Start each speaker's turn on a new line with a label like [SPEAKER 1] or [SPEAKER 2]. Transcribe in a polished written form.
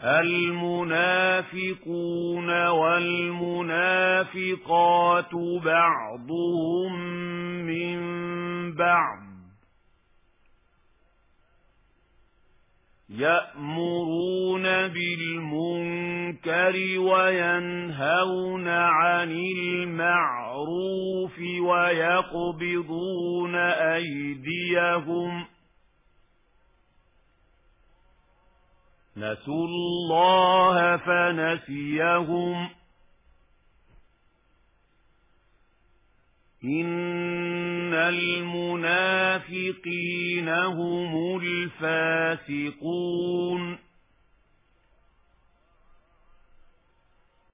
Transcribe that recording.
[SPEAKER 1] المنافقون والمنافقات بعضهم من بعض يأمرون بالمنكر وينهون عن المعروف ويقبضون أيديهم نسوا الله فنسيهم إن المنافقين هم الفاسقون